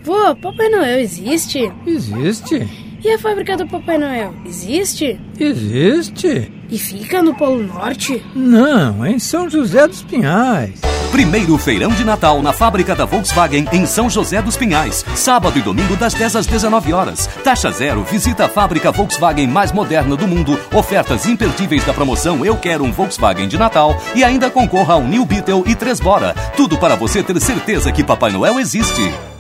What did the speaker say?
Vô, Papai Noel existe? Existe. E a fábrica do Papai Noel existe? Existe. E fica no Polo Norte? Não, é em São José dos Pinhais. Primeiro feirão de Natal na fábrica da Volkswagen em São José dos Pinhais. Sábado e domingo das 10 às 19 horas. Taxa zero, visita a fábrica Volkswagen mais moderna do mundo. Ofertas imperdíveis da promoção Eu Quero um Volkswagen de Natal. E ainda concorra ao New Beetle e 3 Bora. Tudo para você ter certeza que Papai Noel existe.